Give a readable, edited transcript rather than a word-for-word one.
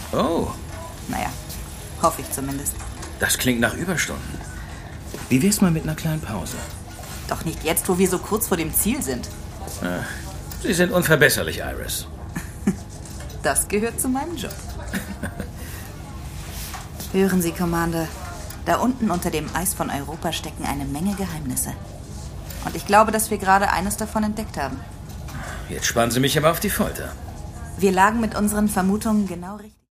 Oh, Naja, hoffe ich zumindest. das klingt nach Überstunden. Wie wär's mal mit einer kleinen Pause? Doch nicht jetzt, wo wir so kurz vor dem Ziel sind. Sie sind unverbesserlich, Iris. Das gehört zu meinem Job. Hören Sie, Commander. Da unten unter dem Eis von Europa stecken eine Menge Geheimnisse. Und ich glaube, dass wir gerade eines davon entdeckt haben. Jetzt spannen Sie mich aber auf die Folter. Wir lagen mit unseren Vermutungen genau richtig.